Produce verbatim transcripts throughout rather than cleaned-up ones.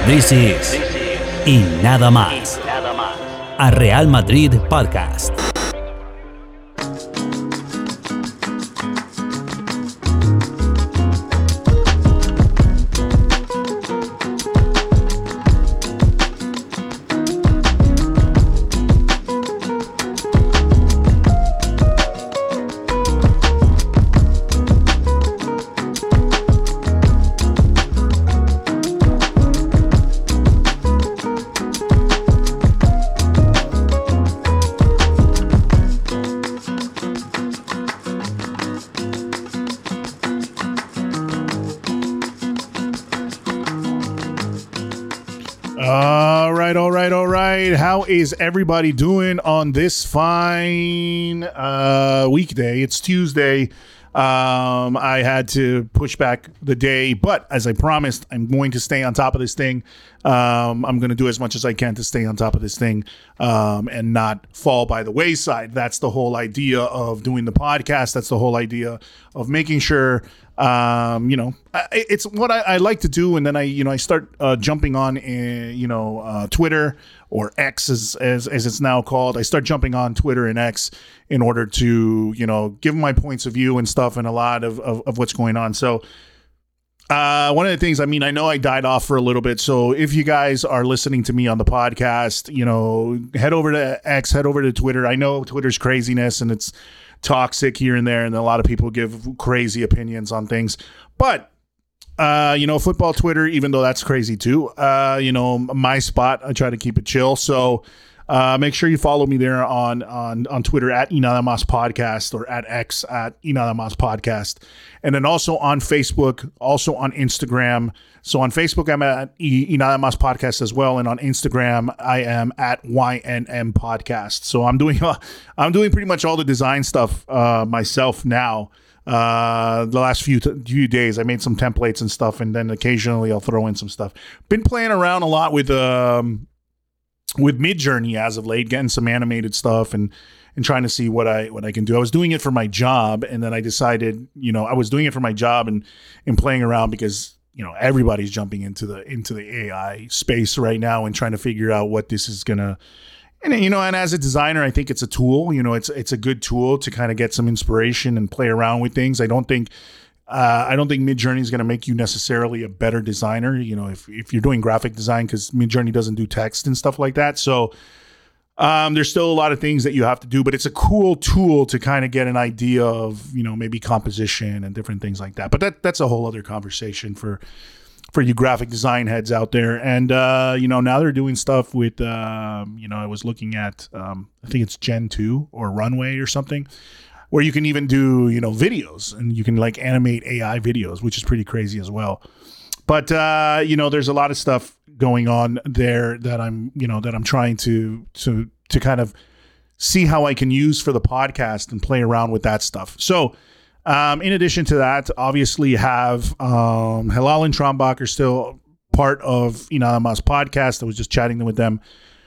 This is Y Nada Más, a Real Madrid Podcast. How is everybody doing on this fine uh, weekday? It's Tuesday. Um, I had to push back the day, but as I promised, I'm going to stay on top of this thing. Um, I'm going to do as much as I can to stay on top of this thing um, and not fall by the wayside. That's the whole idea of doing the podcast. That's the whole idea of making sure, um, you know, I, it's what I, I like to do. And then I, you know, I start uh, jumping on, in, you know, uh, Twitter or X as, as as it's now called. I start jumping on Twitter and X in order to, you know, give my points of view and stuff and a lot of, of, of what's going on. So uh, one of the things, I mean, I know I died off for a little bit. So if you guys are listening to me on the podcast, you know, head over to X, head over to Twitter. I know Twitter's craziness and it's toxic here and there, and a lot of people give crazy opinions on things. But Uh, you know, football Twitter, even though that's crazy too, uh, you know, my spot, I try to keep it chill. So uh, make sure you follow me there on on on Twitter at Y Nada Más Podcast or at X at Y Nada Más Podcast. And then also on Facebook, also on Instagram. So on Facebook, I'm at Y Nada Más Podcast as well. And on Instagram, I am at Y N M Podcast. So I'm doing, uh, I'm doing pretty much all the design stuff uh, myself now. Uh, the last few t- few days, I made some templates and stuff, and then occasionally I'll throw in some stuff. Been playing around a lot with um with Midjourney as of late, getting some animated stuff and and trying to see what I what I can do. I was doing it for my job, and then I decided, you know, I was doing it for my job and and playing around because, you know, everybody's jumping into the into the A I space right now and trying to figure out what this is gonna. And, you know, and as a designer, I think it's a tool, you know, it's it's a good tool to kind of get some inspiration and play around with things. I don't think uh, I don't think Midjourney is going to make you necessarily a better designer, you know, if, if you're doing graphic design, because Midjourney doesn't do text and stuff like that. So um, there's still a lot of things that you have to do, but it's a cool tool to kind of get an idea of, you know, maybe composition and different things like that. But that that's a whole other conversation for for you graphic design heads out there. And, uh, you know, now they're doing stuff with, um, you know, I was looking at, um, I think it's Gen two or Runway or something, where you can even do, you know, videos and you can like animate A I videos, which is pretty crazy as well. But, uh, you know, there's a lot of stuff going on there that I'm, you know, that I'm trying to, to, to kind of see how I can use for the podcast and play around with that stuff. So, Um, in addition to that, obviously have um, Halal and Trombach are still part of Y Nada Más Podcast. I was just chatting with them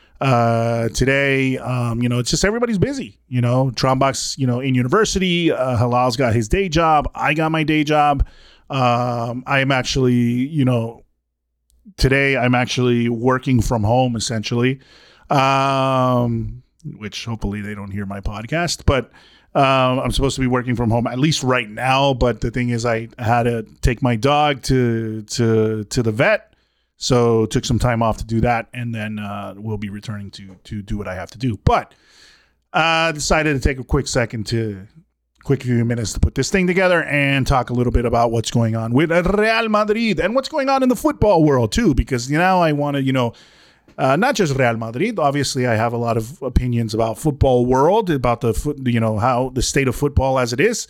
uh, today. Um, you know, it's just everybody's busy. You know, Trombach's, you know, in university. Uh, Halal's got his day job. I got my day job. Um, I am actually, you know, today I'm actually working from home essentially, um, which hopefully they don't hear my podcast, but Um, I'm supposed to be working from home at least right now, but the thing is, I had to take my dog to to to the vet, so took some time off to do that, and then uh, we'll be returning to to do what I have to do. But I uh, decided to take a quick second to, quick few minutes to put this thing together and talk a little bit about what's going on with Real Madrid and what's going on in the football world too, because you know I want to, you know. Uh, not just Real Madrid. Obviously, I have a lot of opinions about football world, about the foot, you know, how the state of football as it is.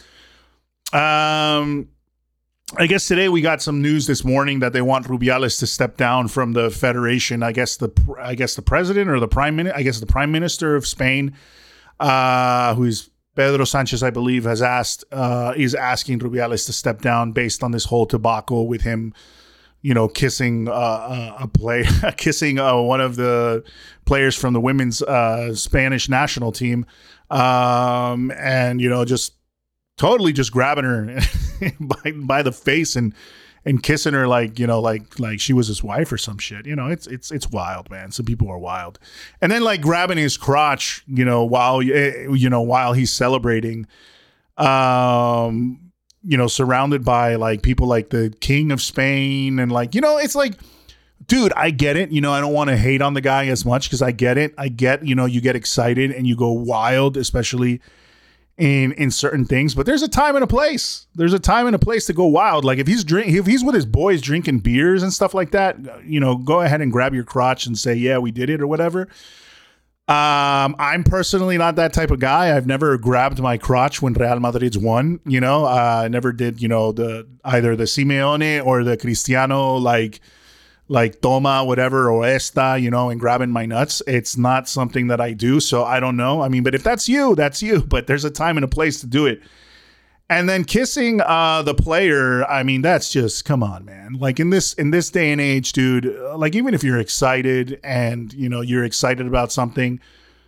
Um, I guess today we got some news this morning that they want Rubiales to step down from the federation. I guess the I guess the president or the prime minister. I guess the prime minister of Spain, uh, who's Pedro Sanchez, I believe, has asked uh, is asking Rubiales to step down based on this whole debacle with him, you know, kissing uh, a play, kissing uh, one of the players from the women's uh, Spanish national team, um, and you know, just totally just grabbing her by by the face and and kissing her like, you know, like like she was his wife or some shit. You know, it's it's it's wild, man. Some people are wild. And then like grabbing his crotch, you know, while you know while he's celebrating, um, you know, surrounded by like people like the King of Spain and like, you know, it's like, dude, I get it. You know, I don't want to hate on the guy as much because I get it. I get, you know, you get excited and you go wild, especially in in certain things, but there's a time and a place. There's a time and a place to go wild. Like if he's drink, if he's with his boys drinking beers and stuff like that, you know, go ahead and grab your crotch and say, yeah, we did it or whatever. Um, I'm personally not that type of guy. I've never grabbed my crotch when Real Madrid's won. You know, uh, I never did. You know, the either the Simeone or the Cristiano like. like toma, whatever, or esta, you know, and grabbing my nuts. It's not something that I do, so I don't know. I mean, but if that's you, that's you. But there's a time and a place to do it. And then kissing uh, the player, I mean, that's just, come on, man. Like in this in this day and age, dude, like even if you're excited and, you know, you're excited about something,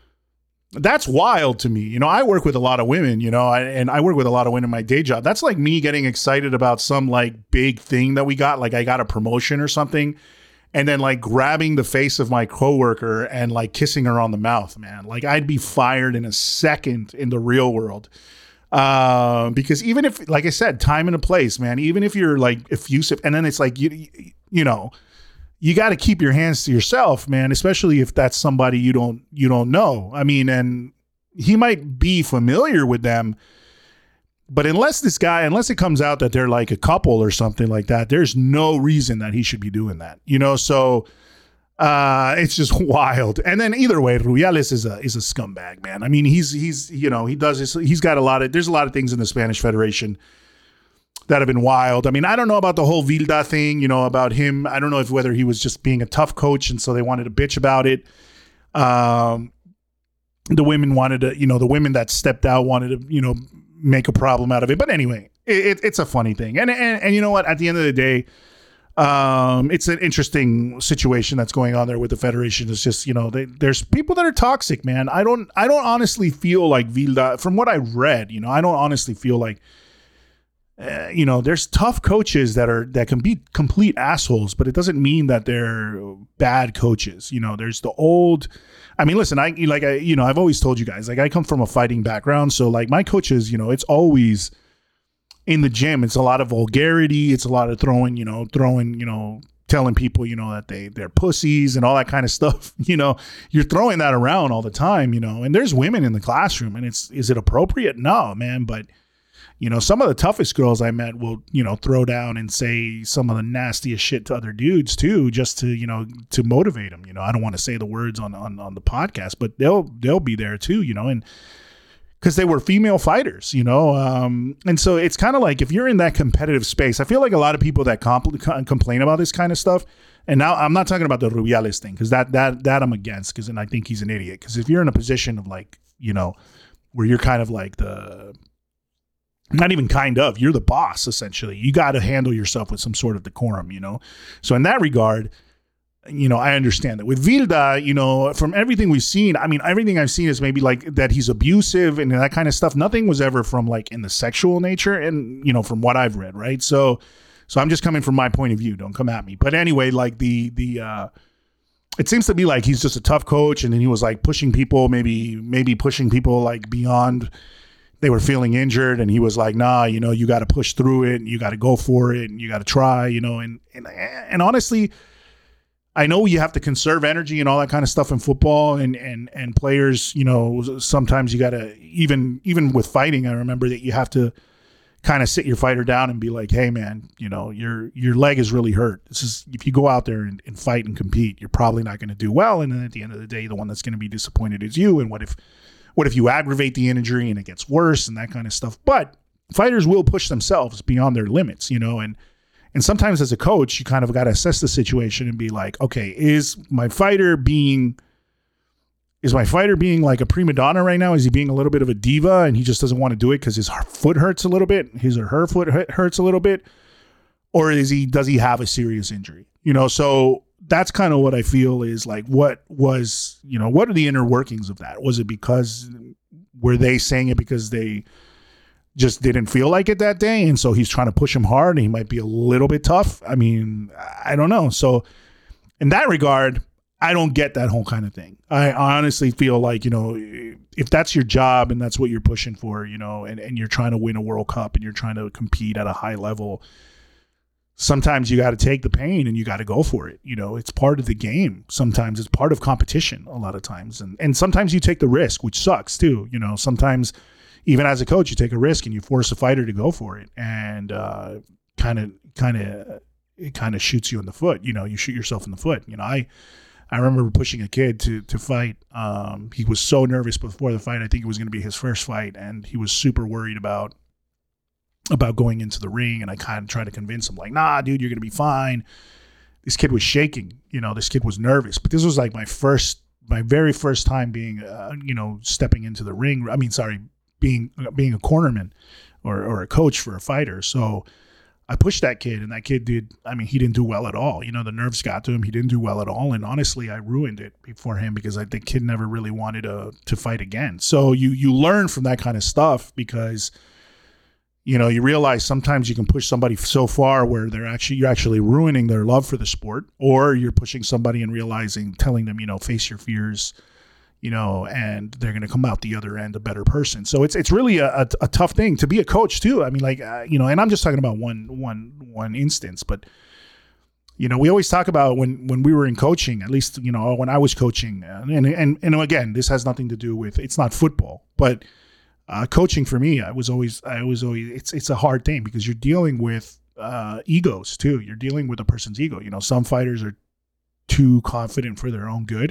that's wild to me. You know, I work with a lot of women, you know, and I work with a lot of women in my day job. That's like me getting excited about some like big thing that we got, like I got a promotion or something, and then like grabbing the face of my coworker and like kissing her on the mouth, man. Like I'd be fired in a second in the real world. Uh, because even if, like I said, time and a place, man, even if you're like effusive, and then it's like, you, you know, you got to keep your hands to yourself, man, especially if that's somebody you don't you don't know. I mean, and he might be familiar with them, but unless this guy, unless it comes out that they're like a couple or something like that, there's no reason that he should be doing that, you know? So uh, it's just wild. And then either way, Rubiales is a is a scumbag, man. I mean, he's he's you know he does this. He's got a lot of there's a lot of things in the Spanish Federation that have been wild. I mean, I don't know about the whole Vilda thing, you know, about him. I don't know if whether he was just being a tough coach and so they wanted to bitch about it. Um, the women wanted to, you know, the women that stepped out wanted to, you know, make a problem out of it. But anyway, it, it, it's a funny thing. And, and and you know what? At the end of the day, um, it's an interesting situation that's going on there with the Federation. It's just, you know, they, there's people that are toxic, man. I don't, I don't honestly feel like Vilda, from what I read, you know, I don't honestly feel like, Uh, you know, there's tough coaches that are that can be complete assholes, but it doesn't mean that they're bad coaches. You know, there's the old. I mean, listen, I like I you know I've always told you guys, like I come from a fighting background, so like my coaches, you know, it's always in the gym. It's a lot of vulgarity. It's a lot of throwing, you know, throwing, you know, telling people, you know, that they they're pussies and all that kind of stuff. You know, you're throwing that around all the time. You know, and there's women in the classroom, and it's is it appropriate? No, man, but. You know, some of the toughest girls I met will, you know, throw down and say some of the nastiest shit to other dudes too, just to, you know, to motivate them. You know, I don't want to say the words on, on, on the podcast, but they'll, they'll be there too, you know, and because they were female fighters, you know. Um, and so it's kind of like if you're in that competitive space, I feel like a lot of people that compl- complain about this kind of stuff. And now I'm not talking about the Rubiales thing because that, that, that I'm against because then I think he's an idiot. Because if you're in a position of like, you know, where you're kind of like the, not even kind of, you're the boss, essentially. You got to handle yourself with some sort of decorum, you know? So in that regard, you know, I understand that. With Vilda, you know, from everything we've seen, I mean, everything I've seen is maybe like that he's abusive and that kind of stuff. Nothing was ever from like in the sexual nature and, you know, from what I've read, right? So, so I'm just coming from my point of view. Don't come at me. But anyway, like the, the, uh, it seems to be like he's just a tough coach and then he was like pushing people, maybe, maybe pushing people like beyond they were feeling injured and he was like, nah, you know, you got to push through it and you got to go for it and you got to try, you know, and, and, and honestly, I know you have to conserve energy and all that kind of stuff in football and, and, and players, you know, sometimes you got to even, even with fighting, I remember that you have to kind of sit your fighter down and be like, hey man, you know, your, your leg is really hurt. This is, if you go out there and, and fight and compete, you're probably not going to do well. And then at the end of the day, the one that's going to be disappointed is you. And what if, What if you aggravate the injury and it gets worse and that kind of stuff? But fighters will push themselves beyond their limits, you know, and and sometimes as a coach, you kind of got to assess the situation and be like, okay, is my fighter being is my fighter being like a prima donna right now? Is he being a little bit of a diva and he just doesn't want to do it because his foot hurts a little bit, his or her foot hurts a little bit, or is he does he have a serious injury? You know, so that's kind of what I feel is like, what was, you know, what are the inner workings of that? Was it because, were they saying it because they, just didn't feel like it that day. And so he's trying to push him hard and he might be a little bit tough. I mean, I don't know. So in that regard, I don't get that whole kind of thing. I honestly feel like, you know, if that's your job and that's what you're pushing for, you know, and, and you're trying to win a World Cup and you're trying to compete at a high level, sometimes you got to take the pain and you got to go for it. You know, it's part of the game. Sometimes it's part of competition a lot of times. And, and sometimes you take the risk, which sucks too. You know, sometimes even as a coach, you take a risk and you force a fighter to go for it, and kind of, kind of, it kind of shoots you in the foot. You know, you shoot yourself in the foot. You know, I, I remember pushing a kid to to fight. Um, he was so nervous before the fight. I think it was going to be his first fight, and he was super worried about about going into the ring. And I kind of tried to convince him, like, "Nah, dude, you're going to be fine." This kid was shaking. You know, this kid was nervous. But this was like my first, my very first time being, uh, you know, stepping into the ring. I mean, sorry. being being a cornerman or, or a coach for a fighter. So I pushed that kid, and that kid did, I mean, he didn't do well at all. You know, the nerves got to him. He didn't do well at all. And honestly, I ruined it for him because I think kid never really wanted to, to fight again. So you you learn from that kind of stuff because, you know, you realize sometimes you can push somebody so far where they're actually, you're actually ruining their love for the sport, or you're pushing somebody and realizing, telling them, you know, face your fears, you know, and they're going to come out the other end a better person. So it's it's really a, a, a tough thing to be a coach too. I mean, like, uh, you know, and I'm just talking about one one one instance, but, you know, we always talk about when, when we were in coaching, at least, you know, when I was coaching, and, and, and again, this has nothing to do with, it's not football, but uh, coaching for me, I was always, I was always, it's, it's a hard thing because you're dealing with uh, egos too. You're dealing with a person's ego. You know, some fighters are too confident for their own good.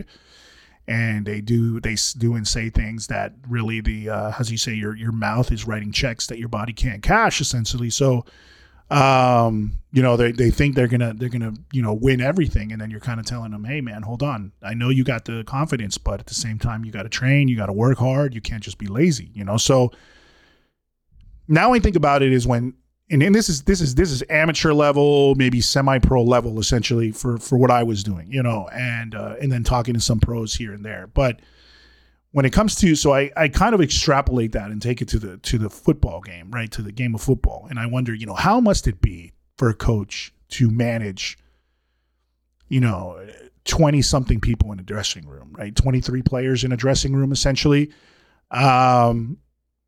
And they do, they do and say things that really the, uh, as you say, your your mouth is writing checks that your body can't cash, essentially. So, um, you know, they they think they're gonna they're gonna you know win everything, and then you're kind of telling them, hey man, hold on, I know you got the confidence, but at the same time, you got to train, you got to work hard, you can't just be lazy, you know. So now I think about it is when. And, and this is this is this is amateur level, maybe semi-pro level, essentially for, for what I was doing, you know, and uh, and then talking to some pros here and there. But when it comes to, so I, I kind of extrapolate that and take it to the to the football game, right, to the game of football, and I wonder, you know, how must it be for a coach to manage, you know, twenty something people in a dressing room, right, twenty-three players in a dressing room, essentially. Um,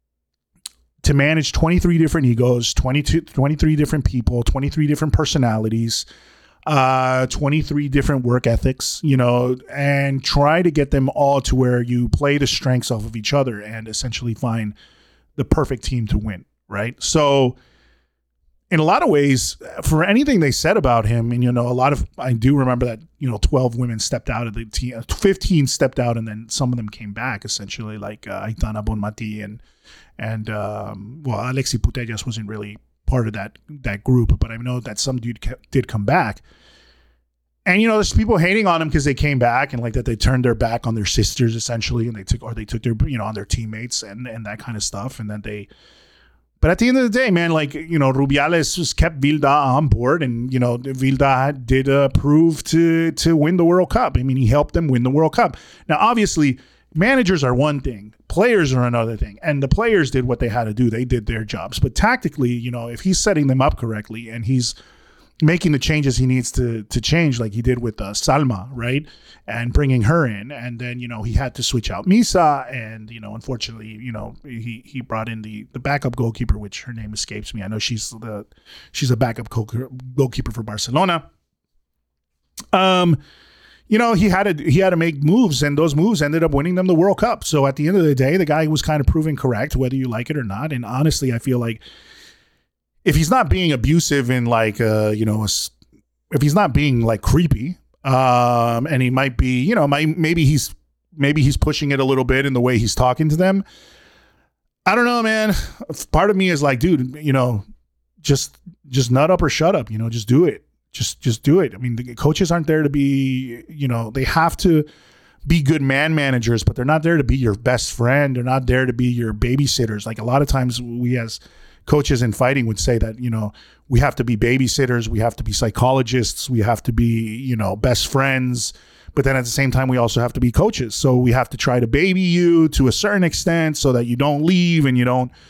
to manage twenty-three different egos, twenty-two, twenty-three different people, twenty-three different personalities, uh, twenty-three different work ethics, you know, and try to get them all to where you play the strengths off of each other and essentially find the perfect team to win, right? So in a lot of ways, for anything they said about him, and, you know, a lot of, I do remember that, you know, twelve women stepped out of the team, fifteen stepped out, and then some of them came back, essentially, like uh, Aitana Bonmati and, and um, well, Alexi Putellas wasn't really part of that that group, but I know that some dude kept, did come back. And, you know, there's people hating on him because they came back and like that they turned their back on their sisters, essentially, and they took, or they took their, you know, on their teammates and, and that kind of stuff. And then they, but at the end of the day, man, like, you know, Rubiales just kept Vilda on board, and, you know, Vilda did uh, prove to to win the World Cup. I mean, he helped them win the World Cup. Now, obviously, managers are one thing, players are another thing, and the players did what they had to do. They did their jobs. But tactically, you know, if he's setting them up correctly and he's making the changes he needs to to change, like he did with uh, Salma, right, and bringing her in, and then, you know, he had to switch out Misa, and, you know, unfortunately, you know, he he brought in the the backup goalkeeper, which her name escapes me. I know she's the she's a backup goalkeeper for Barcelona. Um, you know, he had to he had to make moves, and those moves ended up winning them the World Cup. So at the end of the day, the guy was kind of proven correct, whether you like it or not. And honestly, I feel like, if he's not being abusive in like, uh, you know, if he's not being like creepy, um, and he might be, you know, might, maybe he's maybe he's pushing it a little bit in the way he's talking to them. I don't know, man. Part of me is like, dude, you know, just just nut up or shut up. You know, just do it. Just just do it. I mean, the coaches aren't there to be, you know, they have to be good man managers, but they're not there to be your best friend. They're not there to be your babysitters. Like a lot of times we as coaches in fighting would say that, you know, we have to be babysitters, we have to be psychologists, we have to be, you know, best friends, but then at the same time we also have to be coaches. So we have to try to baby you to a certain extent so that you don't leave and you don't,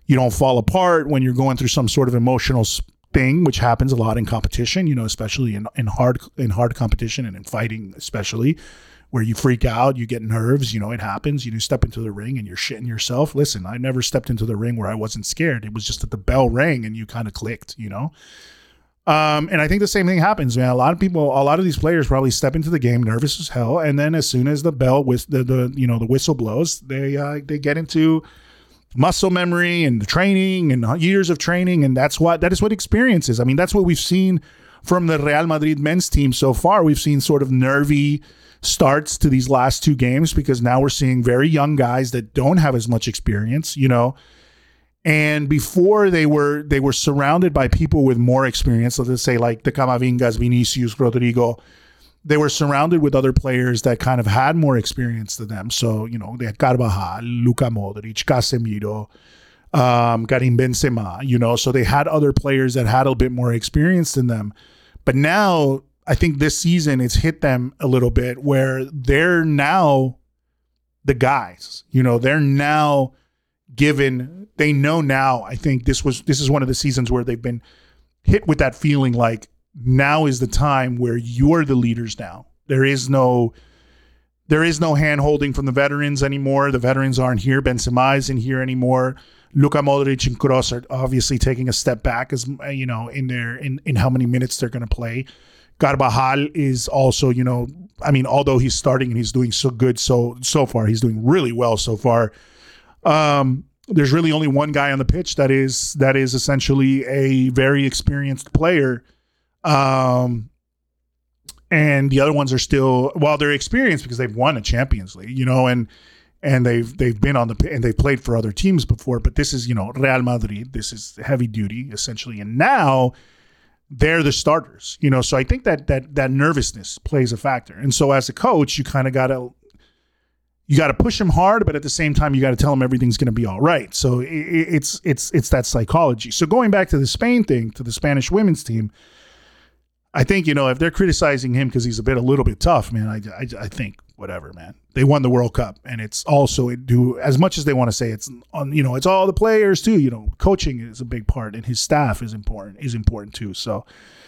you don't fall apart when you're going through some sort of emotional thing, which happens a lot in competition, you know, especially in, in hard in hard competition and in fighting, especially where you freak out, you get nerves, you know, it happens. You step into the ring and you're shitting yourself. Listen, I never stepped into the ring where I wasn't scared. It was just that the bell rang and you kind of clicked, you know. Um, and I think the same thing happens, man. A lot of people, a lot of these players probably step into the game nervous as hell, and then as soon as the bell, with the, the you know the whistle blows, they uh, they get into muscle memory and the training and years of training, and that's what that is what experience is. I mean, that's what we've seen from the Real Madrid men's team so far. We've seen sort of nervy starts to these last two games because now we're seeing very young guys that don't have as much experience, you know. And before they were they were surrounded by people with more experience, let's say like the Camavingas, Vinicius, Rodrigo. They were surrounded with other players that kind of had more experience than them. So, you know, they had Carvajal, Luka Modric, Casemiro, um, Karim Benzema, you know. So they had other players that had a bit more experience than them. But now, I think this season it's hit them a little bit where they're now the guys. You know, they're now given, they know now, I think this was this is one of the seasons where they've been hit with that feeling like now is the time where you're the leaders now. There is no there is no hand holding from the veterans anymore. The veterans aren't here. Benzema isn't here anymore. Luka Modric and Kroos are obviously taking a step back as you know in their in, in how many minutes they're going to play. Carvajal is also, you know, I mean, although he's starting and he's doing so good so so far, he's doing really well so far. Um, there's really only one guy on the pitch that is that is essentially a very experienced player. Um, and the other ones are still, well, they're experienced because they've won a Champions League, you know, and and they've they've been on the and they've played for other teams before. But this is, you know, Real Madrid. This is heavy duty essentially, and now they're the starters, you know. So I think that that that nervousness plays a factor. And so as a coach, you kind of got to you got to push them hard, but at the same time, you got to tell them everything's going to be all right. So it, it's it's it's that psychology. So going back to the Spain thing, to the Spanish women's team, I think, you know, if they're criticizing him because he's a bit a little bit tough, man, I, I, I think whatever, man. They won the World Cup, and it's also it do as much as they want to say it's on, you know, it's all the players too. You know, coaching is a big part, and his staff is important is important too. So,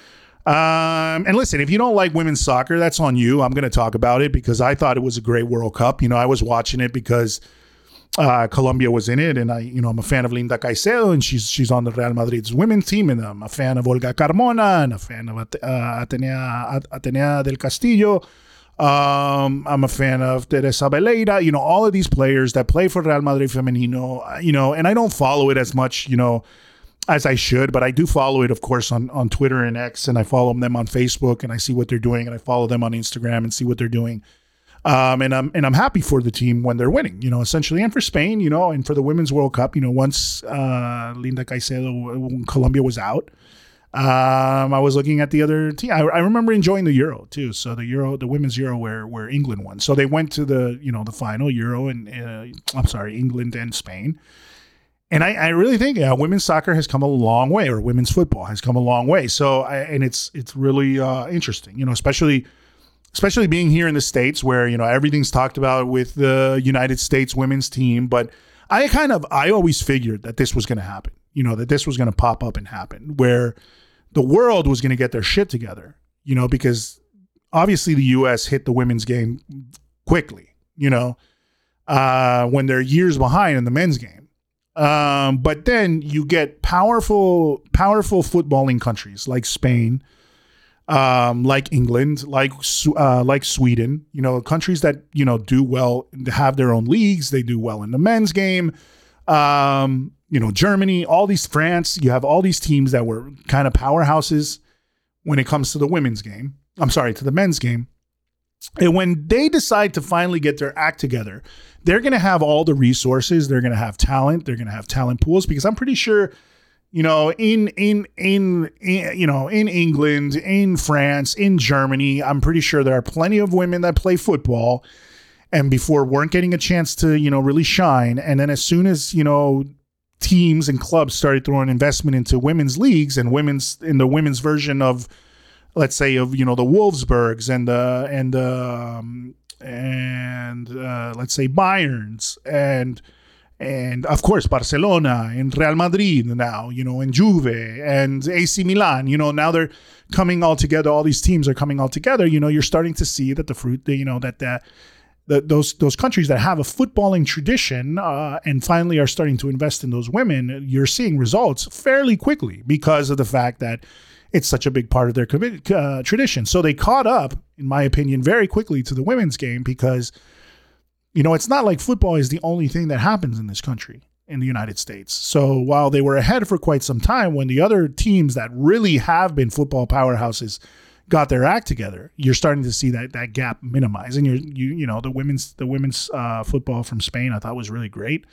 um, and listen, if you don't like women's soccer, that's on you. I'm going to talk about it because I thought it was a great World Cup. You know, I was watching it because Uh, Colombia was in it, and I, you know, I'm a fan of Linda Caicedo, and she's she's on the Real Madrid's women's team, and I'm a fan of Olga Carmona, and a fan of uh, Atenea Atenea del Castillo. Um, I'm a fan of Teresa Beleira. You know, all of these players that play for Real Madrid Femenino. You know, and I don't follow it as much, you know, as I should, but I do follow it, of course, on on Twitter and X, and I follow them on Facebook, and I see what they're doing, and I follow them on Instagram and see what they're doing. Um, and I'm and I'm happy for the team when they're winning, you know, essentially, and for Spain, you know, and for the Women's World Cup, you know, once uh, Linda Caicedo, Colombia was out, um, I was looking at the other team. I, I remember enjoying the Euro too. So the Euro, the Women's Euro, where where England won. So they went to the you know the final Euro, and uh, I'm sorry, England and Spain. And I, I really think yeah, women's soccer has come a long way, or women's football has come a long way. So I, and it's it's really uh, interesting, you know, especially. Especially being here in the States where, you know, everything's talked about with the United States women's team. But I kind of, I always figured that this was going to happen, you know, that this was going to pop up and happen where the world was going to get their shit together, you know, because obviously the U S hit the women's game quickly, you know, uh, when they're years behind in the men's game. Um, but then you get powerful, powerful footballing countries like Spain, Um, like England, like uh, like Sweden, you know, countries that, you know, do well, have their own leagues. They do well in the men's game. Um, you know, Germany, all these, France, you have all these teams that were kind of powerhouses when it comes to the women's game. I'm sorry, to the men's game. And when they decide to finally get their act together, they're going to have all the resources. They're going to have talent. They're going to have talent pools because I'm pretty sure, you know, in, in, in, in, you know, in England, in France, in Germany, I'm pretty sure there are plenty of women that play football and before weren't getting a chance to, you know, really shine. And then as soon as, you know, teams and clubs started throwing investment into women's leagues and women's in the women's version of, let's say, of, you know, the Wolfsburgs and the, and the, um, and uh, let's say Bayerns and, and of course Barcelona and Real Madrid now, you know, and Juve and A C Milan, you know, now they're coming all together. All these teams are coming all together. You know, you're starting to see that the fruit, you know, that that the, those those countries that have a footballing tradition uh, and finally are starting to invest in those women, you're seeing results fairly quickly because of the fact that it's such a big part of their uh, tradition. So they caught up, in my opinion, very quickly to the women's game because, you know, it's not like football is the only thing that happens in this country, in the United States. So while they were ahead for quite some time, when the other teams that really have been football powerhouses got their act together, you're starting to see that that gap minimize. And you're you you know the women's the women's uh, football from Spain I thought was really great.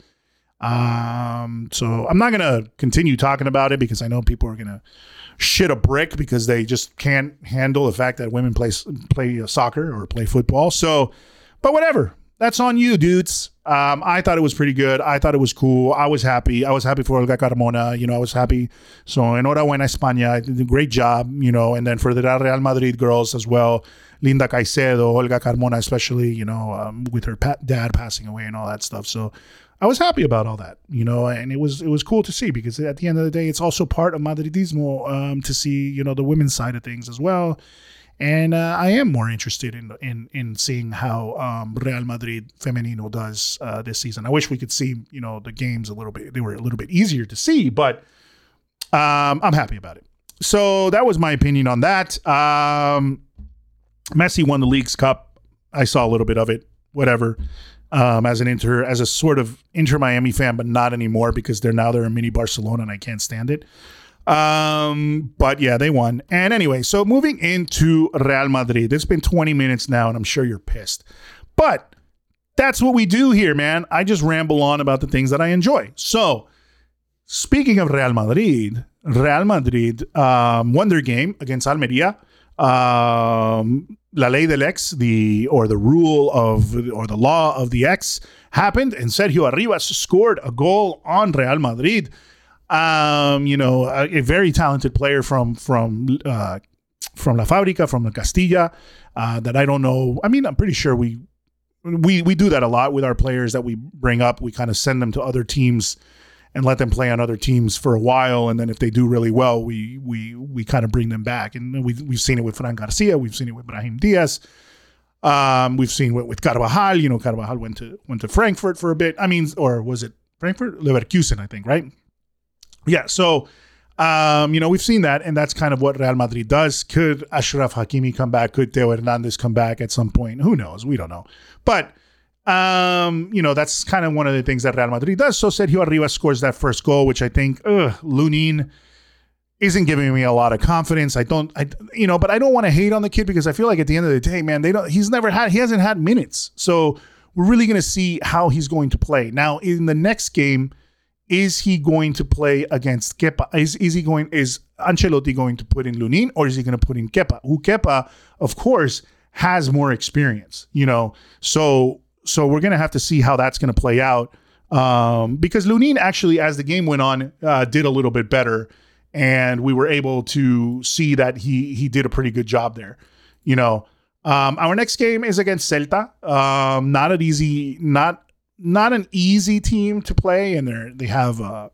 Um, so I'm not gonna continue talking about it because I know people are gonna shit a brick because they just can't handle the fact that women play play soccer or play football. So, but whatever. That's on you, dudes. Um, I thought it was pretty good. I thought it was cool. I was happy. I was happy for Olga Carmona. You know, I was happy. So, enhorabuena España. Did a great job, you know. And then for the Real Madrid girls as well, Linda Caicedo, Olga Carmona especially, you know, um, with her pa- dad passing away and all that stuff. So, I was happy about all that, you know, and it was it was cool to see because at the end of the day, it's also part of Madridismo um, to see, you know, the women's side of things as well. And uh, I am more interested in in in seeing how um, Real Madrid Femenino does uh, this season. I wish we could see, you know, the games a little bit. They were a little bit easier to see, but um, I'm happy about it. So that was my opinion on that. Um, Messi won the Leagues Cup. I saw a little bit of it. Whatever. Um, as an Inter, as a sort of Inter Miami fan, but not anymore because they're now they're a mini Barcelona and I can't stand it. Um, but yeah, they won. And anyway, so moving into Real Madrid, it's been twenty minutes now and I'm sure you're pissed, but that's what we do here, man. I just ramble on about the things that I enjoy. So speaking of Real Madrid, Real Madrid, um, won their game against Almeria. Um, La ley del ex, the, or the rule of, or the law of the ex happened and Sergio Arribas scored a goal on Real Madrid. Um, you know, a, a very talented player from from uh, from La Fábrica, from the Castilla, uh, that I don't know. I mean, I'm pretty sure we we we do that a lot with our players that we bring up. We kind of send them to other teams and let them play on other teams for a while, and then if they do really well, we we we kind of bring them back. And we've we've seen it with Fran Garcia, we've seen it with Brahim Diaz, um, we've seen it with Carvajal. You know, Carvajal went to went to Frankfurt for a bit. I mean, or was it Frankfurt? Leverkusen, I think, right? Yeah, so, um, you know, we've seen that, and that's kind of what Real Madrid does. Could Ashraf Hakimi come back? Could Theo Hernandez come back at some point? Who knows? We don't know. But, um, you know, that's kind of one of the things that Real Madrid does. So Sergio Arribas scores that first goal, which I think, ugh, Lunin isn't giving me a lot of confidence. I don't, I, you know, but I don't want to hate on the kid because I feel like at the end of the day, man, they don't, he's never had, he hasn't had minutes. So we're really going to see how he's going to play. Now, in the next game, is he going to play against Kepa? Is is he going? Is Ancelotti going to put in Lunin, or is he going to put in Kepa? Who Kepa, of course, has more experience. You know, so so we're going to have to see how that's going to play out. Um, because Lunin actually, as the game went on, uh, did a little bit better, and we were able to see that he he did a pretty good job there. You know, um, our next game is against Celta. Um, not an easy, not. Not an easy team to play, and they they have uh,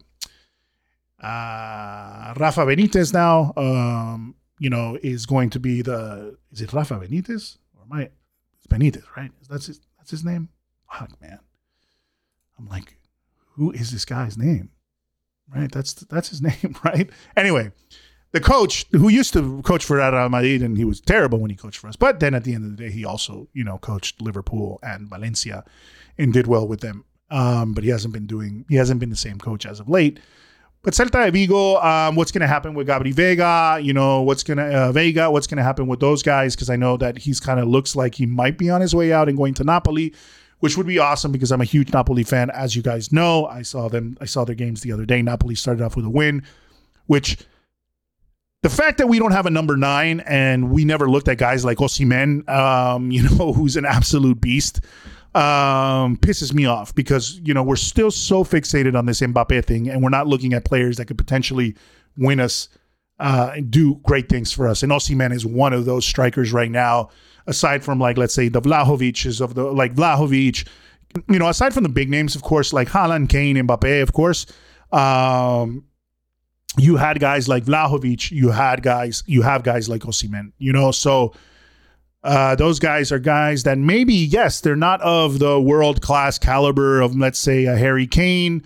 uh, Rafa Benitez now. Um, you know, is going to be the is it Rafa Benitez or my it's Benitez, right? That's his that's his name. Fuck, man. I'm like, who is this guy's name? Right? That's that's his name, right? Anyway, the coach who used to coach for Real Madrid, and he was terrible when he coached for us. But then at the end of the day, he also, you know, coached Liverpool and Valencia and did well with them. Um, but he hasn't been doing, he hasn't been the same coach as of late. But Celta de Vigo, um, what's going to happen with Gabri Vega? You know, what's going to, uh, Vega, what's going to happen with those guys? Because I know that he's kind of looks like he might be on his way out and going to Napoli, which would be awesome because I'm a huge Napoli fan. As you guys know, I saw them, I saw their games the other day. Napoli started off with a win, which the fact that we don't have a number nine and we never looked at guys like Osimhen, um, you know, who's an absolute beast, um, pisses me off because, you know, we're still so fixated on this Mbappe thing and we're not looking at players that could potentially win us uh, and do great things for us. And Osimhen is one of those strikers right now, aside from like, let's say the Vlahoviches of the, like Vlahovic, you know, aside from the big names, of course, like Haaland, Kane, Mbappe, of course, um, you had guys like Vlahovic, you had guys, you have guys like Osimhen, you know, so uh, those guys are guys that maybe, yes, they're not of the world-class caliber of, let's say, a Harry Kane,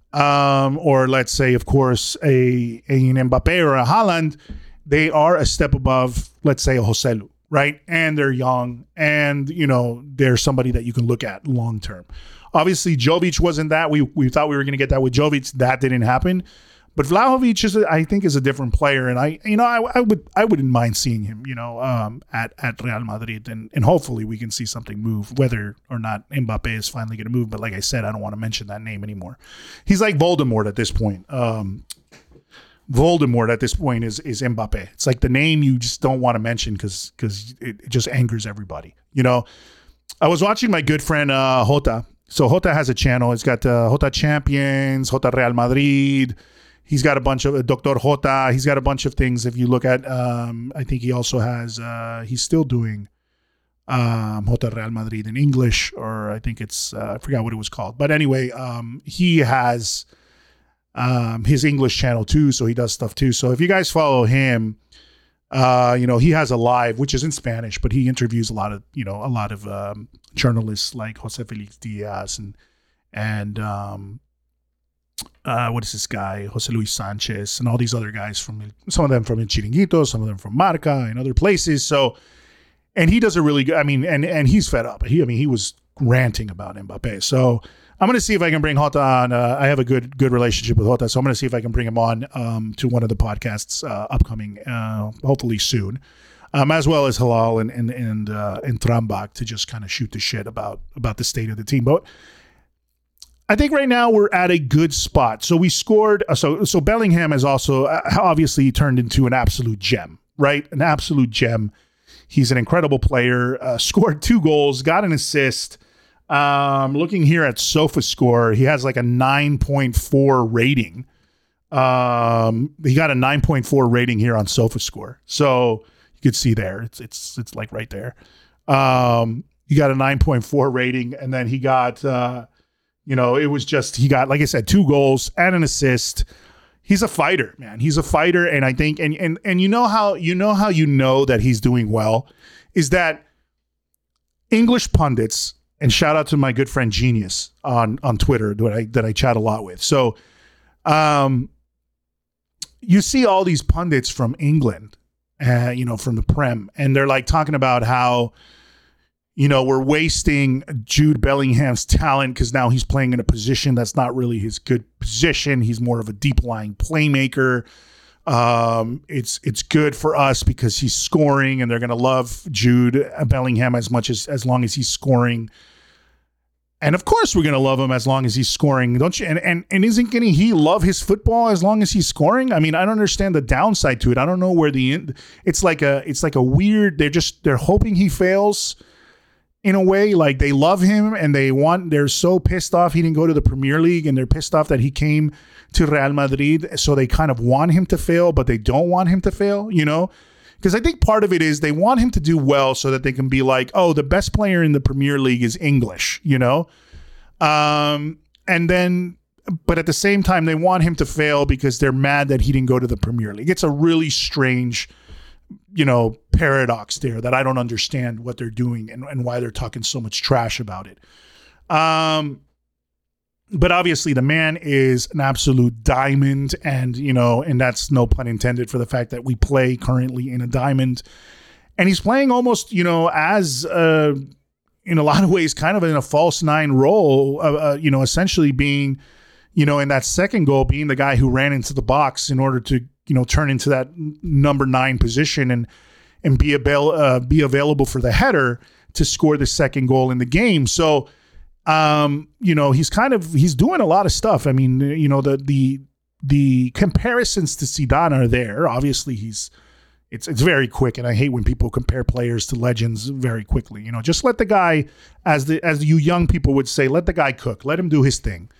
um, or let's say, of course, a, a Mbappe or a Haaland. They are a step above, let's say, a Joselu, right? And they're young, and, you know, they're somebody that you can look at long-term. Obviously, Jovic wasn't that. We we thought we were going to get that with Jovic. That didn't happen. But Vlahovic is, I think, is a different player, and I, you know, I, I would, I wouldn't mind seeing him, you know, um, at at Real Madrid, and and hopefully we can see something move, whether or not Mbappe is finally going to move. But like I said, I don't want to mention that name anymore. He's like Voldemort at this point. Um, Voldemort at this point is is Mbappe. It's like the name you just don't want to mention because because it, it just angers everybody. You know, I was watching my good friend uh, Jota. So Jota has a channel. It's got uh, Jota Champions, Jota Real Madrid. He's got a bunch of uh, Doctor Jota. He's got a bunch of things. If you look at, um, I think he also has. Uh, he's still doing um, Jota Real Madrid in English, or I think it's uh, I forgot what it was called. But anyway, um, he has um, his English channel too, so he does stuff too. So if you guys follow him, uh, you know, he has a live, which is in Spanish, but he interviews a lot of, you know, a lot of um, journalists like Jose Felix Diaz and and. Um, Uh, what is this guy, Jose Luis Sanchez, and all these other guys from, some of them from El Chiringuito, some of them from Marca and other places. So, and he does a really good, I mean, and and he's fed up. He, I mean, he was ranting about Mbappe. So I'm going to see if I can bring Jota on. Uh, I have a good good relationship with Jota, so I'm going to see if I can bring him on um, to one of the podcasts uh, upcoming, uh, hopefully soon, um, as well as Halal and and and, uh, and Trambach to just kind of shoot the shit about about the state of the team. But I think right now we're at a good spot. So we scored. So so Bellingham has also obviously turned into an absolute gem, right? An absolute gem. He's an incredible player. Uh, scored two goals, got an assist. Um, looking here at SofaScore, he has like a nine point four rating. Um, he got a nine point four rating here on SofaScore. So you could see there, it's it's it's like right there. Um, he got a nine point four rating, and then he got. Uh, You know, it was just, he got, like I said, two goals and an assist. He's a fighter, man. He's a fighter. And I think, and and and you know how, you know how you know that he's doing well is that English pundits, and shout out to my good friend Genius on, on Twitter that I, that I chat a lot with. So um, you see all these pundits from England, uh, you know, from the Prem, and they're like talking about how, you know, we're wasting Jude Bellingham's talent because now he's playing in a position that's not really his good position. He's more of a deep-lying playmaker. Um, it's it's good for us because he's scoring, and they're going to love Jude Bellingham as much as as long as he's scoring. And of course, we're going to love him as long as he's scoring, don't you? And and and isn't going he love his football as long as he's scoring? I mean, I don't understand the downside to it. I don't know where the end. It's like a it's like a weird. They're just they're hoping he fails. In a way, like they love him and they want, they're so pissed off he didn't go to the Premier League, and they're pissed off that he came to Real Madrid. So they kind of want him to fail, but they don't want him to fail, you know? Because I think part of it is they want him to do well so that they can be like, oh, the best player in the Premier League is English, you know? Um, and then, but at the same time, they want him to fail because they're mad that he didn't go to the Premier League. It's a really strange, you know, paradox there that I don't understand what they're doing and, and why they're talking so much trash about it. Um, but obviously the man is an absolute diamond, and, you know, and that's no pun intended for the fact that we play currently in a diamond, and he's playing almost, you know, as, uh, in a lot of ways, kind of in a false nine role, uh, uh, you know, essentially being, you know, in that second goal, being the guy who ran into the box in order to, you know, turn into that number nine position and and be avail uh, be available for the header to score the second goal in the game. So, um, you know, he's kind of he's doing a lot of stuff. I mean, you know, the the the comparisons to Zidane are there. Obviously, he's it's it's very quick, and I hate when people compare players to legends very quickly. You know, just let the guy, as the as you young people would say, let the guy cook, let him do his thing.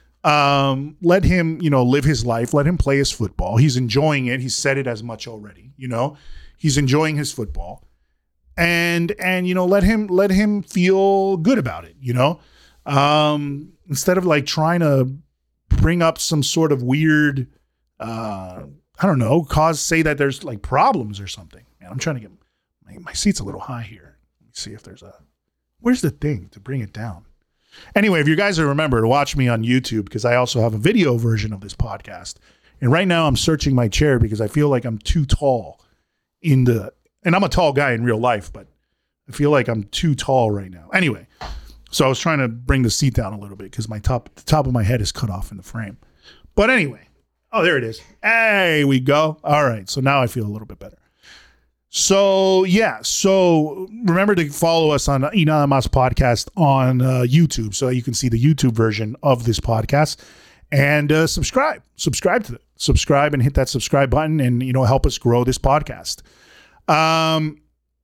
Um, let him, you know, live his life. Let him play his football. He's enjoying it. He's said it as much already, you know, he's enjoying his football, and, and, you know, let him, let him feel good about it. You know, Um, instead of like trying to bring up some sort of weird, uh, I don't know, cause say that there's like problems or something. Man, I'm trying to get my, my seat's a little high here. Let me see if there's a, where's the thing to bring it down? Anyway, if you guys remember to watch me on YouTube, because I also have a video version of this podcast. And right now I'm searching my chair because I feel like I'm too tall in the, and I'm a tall guy in real life, but I feel like I'm too tall right now. Anyway, so I was trying to bring the seat down a little bit because my top, the top of my head is cut off in the frame. But anyway, oh, there it is. Hey, we go. All right. So now I feel a little bit better. So yeah, so remember to follow us on Y Nada Más podcast on uh, YouTube so you can see the YouTube version of this podcast, and uh, subscribe. Subscribe to it. Subscribe and hit that subscribe button, and you know help us grow this podcast. Um,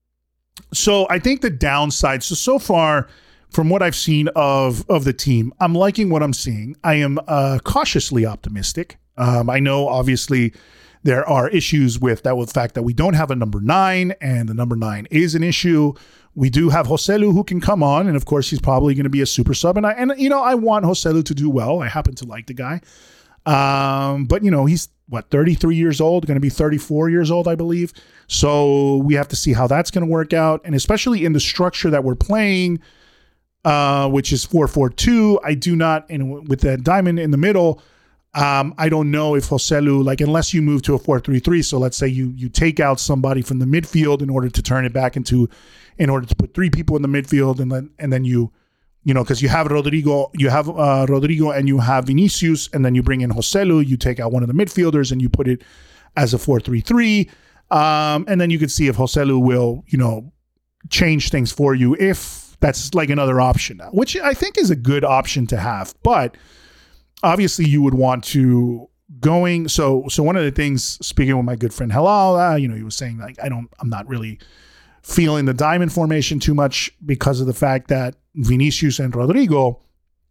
so I think the downside. So so far, from what I've seen of of the team, I'm liking what I'm seeing. I am uh, cautiously optimistic. Um, I know obviously. There are issues with that, with the fact that we don't have a number nine, and the number nine is an issue. We do have Joselu who can come on, and of course he's probably going to be a super sub. And I, and you know, I want Joselu to do well. I happen to like the guy, um, but you know, he's what thirty-three years old, going to be thirty-four years old, I believe. So we have to see how that's going to work out, and especially in the structure that we're playing, uh, which is four four two. I do not, and with that diamond in the middle. Um, I don't know if Joselu, like, unless you move to a four three three. So let's say you you take out somebody from the midfield in order to turn it back into, in order to put three people in the midfield, and then and then you, you know, because you have Rodrigo, you have uh, Rodrigo, and you have Vinicius, and then you bring in Joselu. You take out one of the midfielders and you put it as a four three three, um, and then you can see if Joselu will, you know, change things for you if that's like another option now, which I think is a good option to have, but. Obviously, you would want to going. So, so one of the things, speaking with my good friend Halal, uh, you know, he was saying like, I don't, I'm not really feeling the diamond formation too much because of the fact that Vinicius and Rodrigo,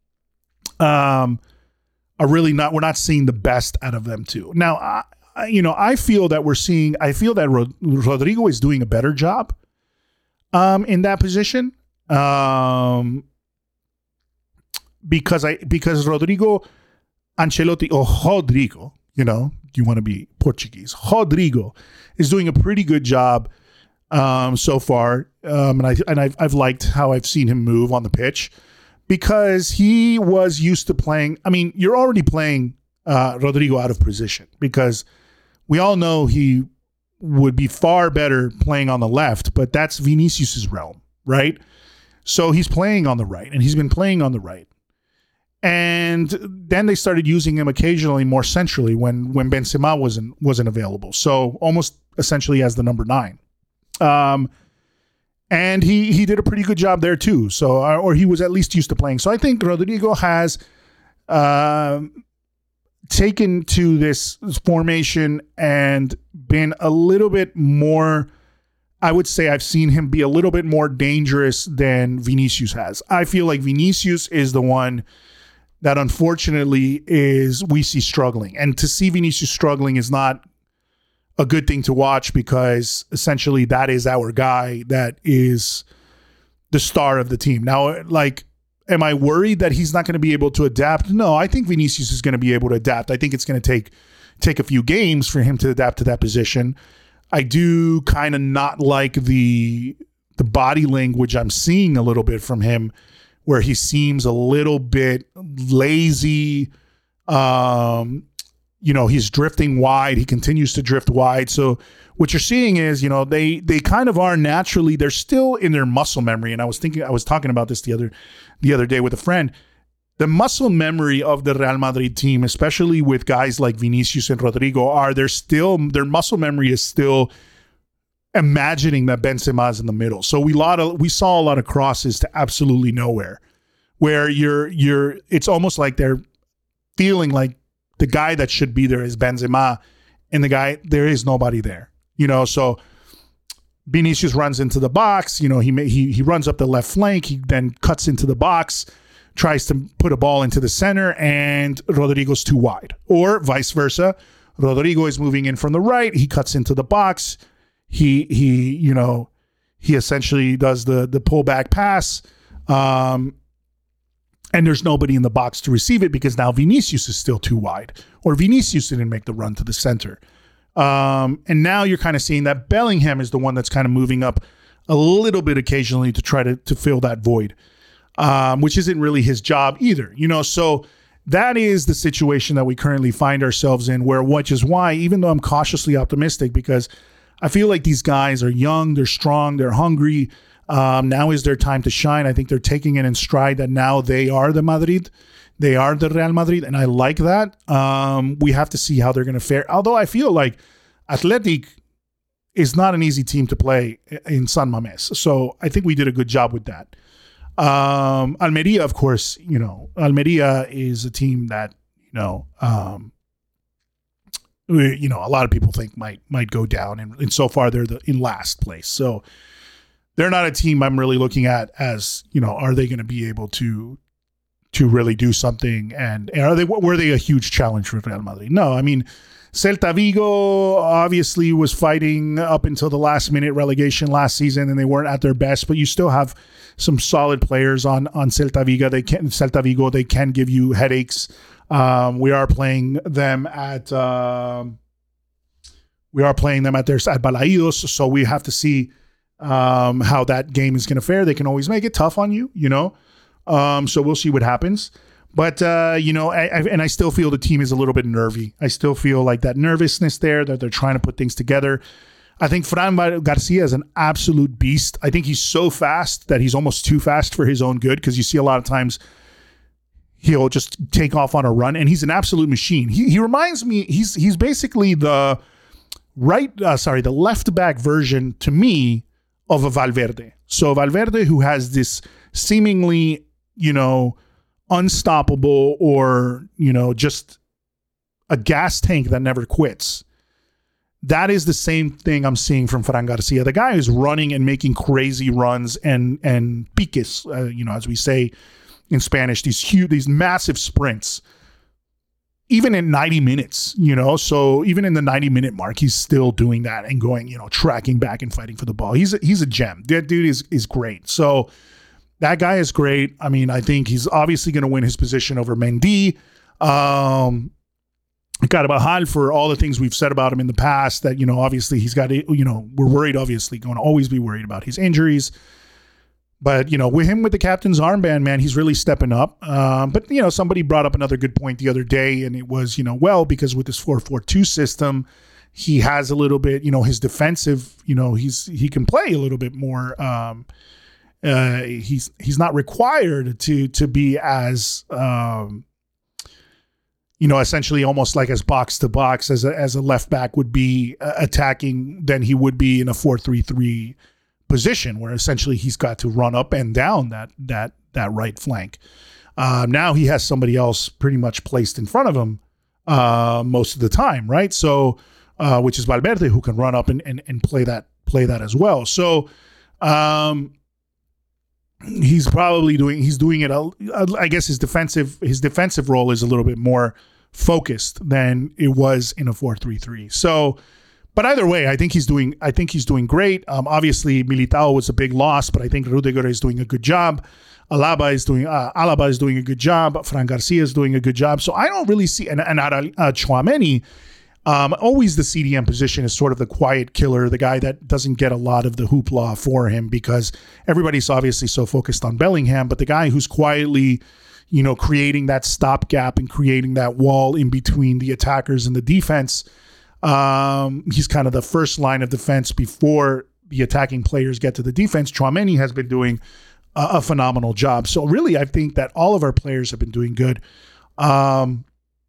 um, are really not. We're not seeing the best out of them too. Now, I, I, you know, I feel that we're seeing. I feel that Rod- Rodrigo is doing a better job, um, in that position, um, because I because Rodrigo. Ancelotti or Rodrigo, you know, you want to be Portuguese. Rodrigo is doing a pretty good job um, so far, um, and I and I've, I've liked how I've seen him move on the pitch because he was used to playing. I mean, you're already playing uh, Rodrigo out of position because we all know he would be far better playing on the left, but that's Vinicius's realm, right? So he's playing on the right, and he's been playing on the right. And then they started using him occasionally more centrally when when Benzema wasn't wasn't available. So almost essentially as the number nine, um, and he he did a pretty good job there too. So or he was at least used to playing. So I think Rodrigo has uh, taken to this formation and been a little bit more. I would say I've seen him be a little bit more dangerous than Vinicius has. I feel like Vinicius is the one. That unfortunately is we see struggling. And to see Vinicius struggling is not a good thing to watch because essentially that is our guy that is the star of the team. Now, like, am I worried that he's not going to be able to adapt? No, I think Vinicius is going to be able to adapt. I think it's going to take take a few games for him to adapt to that position. I do kind of not like the the body language I'm seeing a little bit from him where he seems a little bit lazy. Um, you know, he's drifting wide. He continues to drift wide. So what you're seeing is, you know, they they kind of are naturally, they're still in their muscle memory. And I was thinking, I was talking about this the other the other day with a friend. The muscle memory of the Real Madrid team, especially with guys like Vinicius and Rodrigo, are they're still, their muscle memory is still imagining that Benzema is in the middle. So we lot of we saw a lot of crosses to absolutely nowhere, where you're you're. It's almost like they're feeling like the guy that should be there is Benzema, and the guy there is nobody there. You know, so Vinicius runs into the box. You know, he he he runs up the left flank. He then cuts into the box, tries to put a ball into the center, and Rodrigo's too wide, or vice versa. Rodrigo is moving in from the right. He cuts into the box. He, he, you know, he essentially does the, the pullback pass. Um, and there's nobody in the box to receive it because now Vinicius is still too wide, or Vinicius didn't make the run to the center. Um, and now you're kind of seeing that Bellingham is the one that's kind of moving up a little bit occasionally to try to, to fill that void, um, which isn't really his job either. You know, so that is the situation that we currently find ourselves in, where, which is why, even though I'm cautiously optimistic, because I feel like these guys are young, they're strong, they're hungry. Um, now is their time to shine. I think they're taking it in stride that now they are the Madrid. They are the Real Madrid, and I like that. Um, we have to see how they're going to fare. Although I feel like Athletic is not an easy team to play in San Mamés. So I think we did a good job with that. Um, Almeria, of course, you know, Almeria is a team that, you know, um, we, you know, a lot of people think might might go down, and, and so far they're the, in last place. So they're not a team I'm really looking at as, you know, are they going to be able to to really do something, and, and are they were they a huge challenge for Real Madrid? No, I mean, Celta Vigo obviously was fighting up until the last minute relegation last season, and they weren't at their best. But you still have some solid players on on Celta Vigo. They can Celta Vigo. They can give you headaches. Um, we are playing them at um, we are playing them at their at Balaídos, so we have to see um, how that game is going to fare. They can always make it tough on you, you know. Um, so we'll see what happens. But, uh, you know, I, I, and I still feel the team is a little bit nervy. I still feel like that nervousness there, that they're trying to put things together. I think Fran Garcia is an absolute beast. I think he's so fast that he's almost too fast for his own good, because you see a lot of times he'll just take off on a run, and he's an absolute machine. He he reminds me, he's he's basically the right, uh, sorry, the left back version to me of a Valverde. So Valverde, who has this seemingly, you know, unstoppable, or, you know, just a gas tank that never quits. That is the same thing I'm seeing from Fran Garcia. The guy is running and making crazy runs and and piques, uh, you know, as we say in Spanish, these huge, these massive sprints, even in ninety minutes, you know. So even in the ninety minute mark, he's still doing that and going, you know, tracking back and fighting for the ball. He's a, he's a gem. That dude is is great. So that guy is great. I mean, I think he's obviously going to win his position over Mendy. Um, Carvajal, for all the things we've said about him in the past, that, you know, obviously he's got, you know, we're worried, obviously, going to always be worried about his injuries. But, you know, with him with the captain's armband, man, he's really stepping up. Um, but, you know, somebody brought up another good point the other day, and it was, you know, well, because with this four four two system, he has a little bit, you know, his defensive, you know, he's he can play a little bit more. Um, Uh, he's he's not required to to be as um, you know, essentially almost like as box to box as a, as a left back would be uh, attacking than he would be in a four three three position, where essentially he's got to run up and down that that that right flank. Um, now he has somebody else pretty much placed in front of him uh, most of the time, right? So uh, which is Valverde, who can run up and, and and play that play that as well. So. Um, He's probably doing. He's doing it. I guess his defensive his defensive role is a little bit more focused than it was in a four three three. So, but either way, I think he's doing. I think he's doing great. Um, obviously, Militao was a big loss, but I think Rudiger is doing a good job. Alaba is doing. Uh, Alaba is doing a good job. Fran Garcia is doing a good job. So I don't really see. And and uh, Tchouaméni. Um, always the C D M position is sort of the quiet killer, the guy that doesn't get a lot of the hoopla for him, because everybody's obviously so focused on Bellingham, but the guy who's quietly, you know, creating that stopgap and creating that wall in between the attackers and the defense. Um, he's kind of the first line of defense before the attacking players get to the defense. Tchouaméni has been doing a, a phenomenal job. So really, I think that all of our players have been doing good. Um,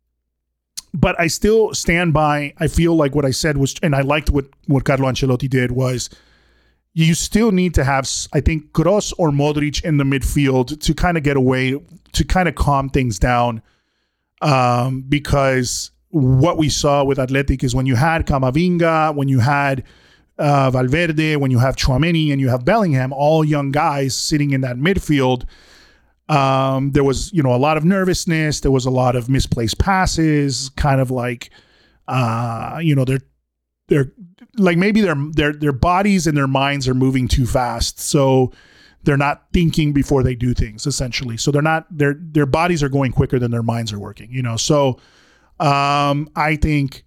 But I still stand by, I feel like what I said was, and I liked what, what Carlo Ancelotti did, was you still need to have, I think, Kroos or Modric in the midfield to kind of get away, to kind of calm things down. Um, because what we saw with Athletic is when you had Camavinga, when you had uh, Valverde, when you have Tchouaméni, and you have Bellingham, all young guys sitting in that midfield, Um, there was, you know, a lot of nervousness. There was a lot of misplaced passes, kind of like, uh, you know, they're, they're like, maybe their, their, their bodies and their minds are moving too fast. So they're not thinking before they do things, essentially. So they're not their their bodies are going quicker than their minds are working. You know, so um, I think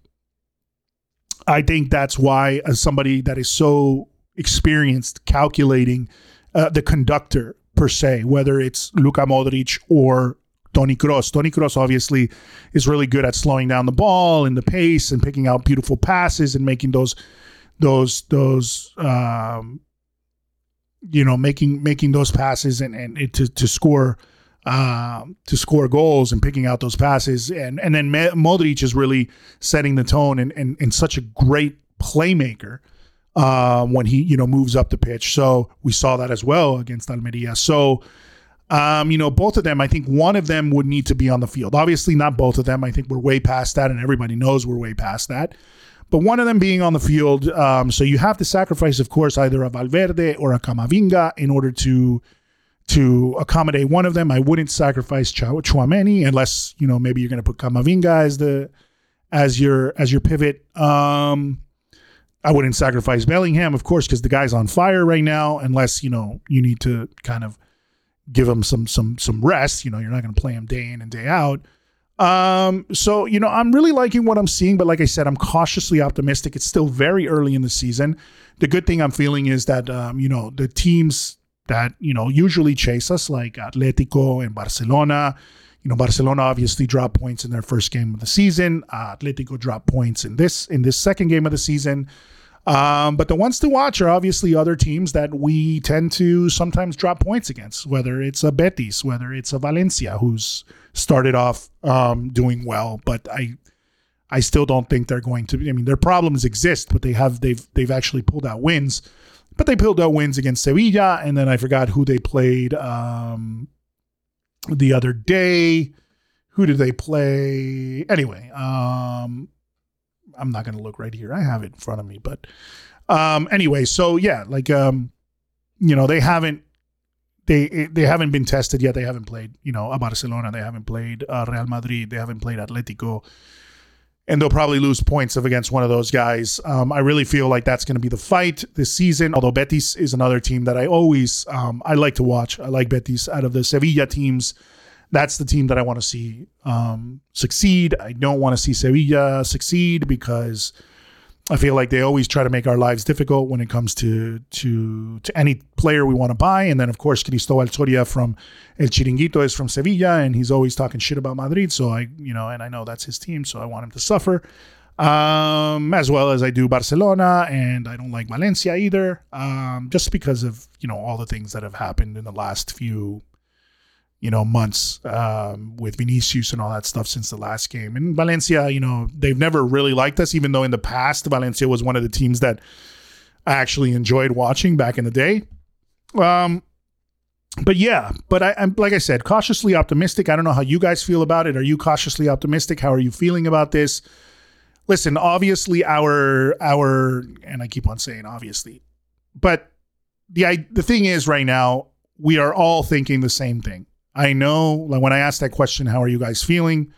I think that's why, as somebody that is so experienced calculating uh, the conductor per se, whether it's Luka Modric or Toni Kroos. Toni Kroos obviously is really good at slowing down the ball and the pace and picking out beautiful passes and making those, those, those, um, you know, making making those passes and and it, to to score, um, to score goals and picking out those passes. And and then Modric is really setting the tone and and, and such a great playmaker uh, when he you know moves up the pitch. So we saw that as well against Almeria. So. Um, you know, both of them, I think one of them would need to be on the field. Obviously, not both of them. I think we're way past that, and everybody knows we're way past that. But one of them being on the field, um, so you have to sacrifice, of course, either a Valverde or a Camavinga in order to to accommodate one of them. I wouldn't sacrifice Ch- Tchouameni unless, you know, maybe you're going to put Camavinga as the as your as your pivot. Um, I wouldn't sacrifice Bellingham, of course, because the guy's on fire right now. Unless, you know, you need to kind of give him some some some rest. You know, you're not going to play him day in and day out. Um, so, you know, I'm really liking what I'm seeing, but like I said, I'm cautiously optimistic. It's still very early in the season. The good thing I'm feeling is that, um, you know, the teams that, you know, usually chase us, like Atletico and Barcelona, you know, Barcelona obviously dropped points in their first game of the season. Uh, Atletico dropped points in this, in this second game of the season. Um, but the ones to watch are obviously other teams that we tend to sometimes drop points against, whether it's a Betis, whether it's a Valencia, who's started off um, doing well, but I I still don't think they're going to. I mean, their problems exist, but they have they've they've actually pulled out wins. But they pulled out wins against Sevilla, and then I forgot who they played um, the other day. Who did they play? Anyway, um, I'm not going to look right here. I have it in front of me, but um, anyway, so yeah, like um, you know, they haven't. They they haven't been tested yet. They haven't played, you know, a Barcelona. They haven't played uh, Real Madrid. They haven't played Atletico. And they'll probably lose points of against one of those guys. Um, I really feel like that's going to be the fight this season. Although Betis is another team that I always, um, I like to watch. I like Betis out of the Sevilla teams. That's the team that I want to see um, succeed. I don't want to see Sevilla succeed because I feel like they always try to make our lives difficult when it comes to to to any player we want to buy. And then, of course, Cristóbal Soria from El Chiringuito is from Sevilla, and he's always talking shit about Madrid. So I, you know, and I know that's his team, so I want him to suffer, um, as well as I do Barcelona, and I don't like Valencia either, um, just because of, you know, all the things that have happened in the last few, you know, months um, with Vinicius and all that stuff since the last game. And Valencia, you know, they've never really liked us, even though in the past, Valencia was one of the teams that I actually enjoyed watching back in the day. Um, but yeah, but I, I'm, like I said, cautiously optimistic. I don't know how you guys feel about it. Are you cautiously optimistic? How are you feeling about this? Listen, obviously our, our, and I keep on saying obviously, but the, I, the thing is right now, we are all thinking the same thing. I know, like when I asked that question, how are you guys feeling?